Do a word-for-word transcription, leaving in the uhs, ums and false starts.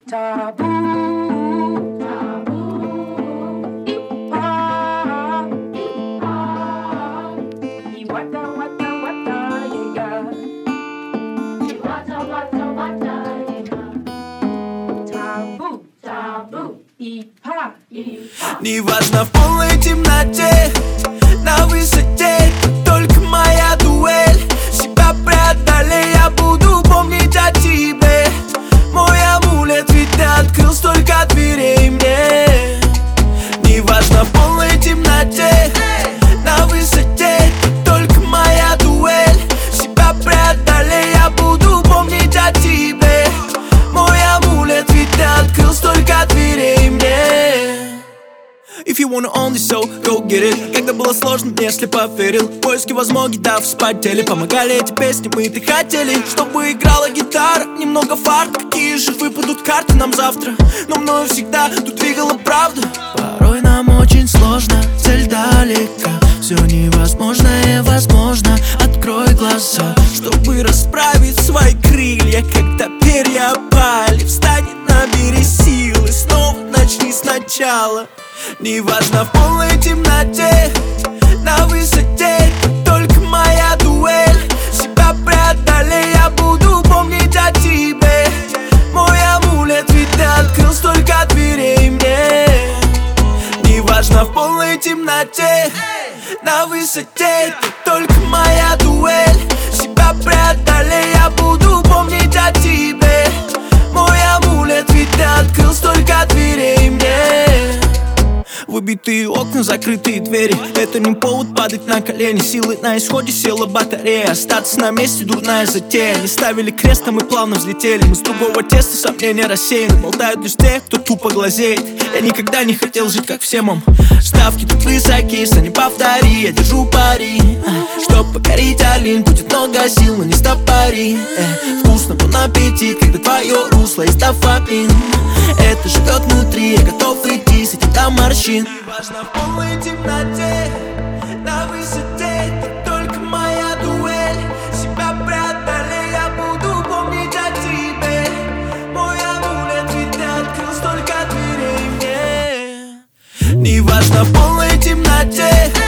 Табу, табу, и-па, и-па, и вата, вата, вата, я. И вата, вата, вата, я. Табу, табу, и-па, и-па. Неважно, в полной темноте, на высоте, только моя дуэль. Себя преодолей, я буду помнить о тебе. Мой амулет, ведь ты открыл столько дверей мне. Неважно, в полной темноте, на высоте, только моя дуэль. Себя преодолей, я буду помнить о тебе. Мой амулет, ведь ты открыл столько дверей мне. If you wanna own this soul, go get it. Когда было сложно, мне слепо верил. Поиски возможно, да, вспотели. Помогали эти песни, мы и хотели, чтобы играла гитара, немного фар. Какие же выпадут карты нам завтра? Но мною всегда тут двигала правда. Порой нам очень сложно, цель далека. Все невозможное возможно. Открой глаза, чтобы расправить свои крылья. Когда перья опали, встань и набери силы. Снова начни сначала. Неважно, в полной темноте, на высоте, только моя дуэль. Себя преодолей, я буду помнить о тебе. Мой амулет, ведь ты открыл столько дверей мне. Неважно, в полной темноте, на высоте, только моя дуэль. Себя преодолей, я буду помнить о тебе. Мой амулет, ведь ты открыл столько дверей мне. Выбитые окна, закрытые двери. Это не повод падать на колени. Силы на исходе, села батарея. Остаться на месте, дурная затея. Не ставили крест, а мы плавно взлетели. Мы с другого теста, сомнения рассеяны. Болтают лишь те, кто тупо глазеет. Я никогда не хотел жить, как все, мам. Ставки тут высокие, не повтори. Я держу пари, чтоб покорить Олимп. Будет много сил, но не стопори. э, Вкусно, бон аппетит, когда твое русло есть дофамин. Это живет внутри, я готов идти с этим до морщин. Неважно, в полной темноте, на высоте, ты только моя дуэль. Себя преодолей, я буду помнить о тебе. Мой амулет, ведь ты открыл столько дверей мне. Неважно, в полной темноте,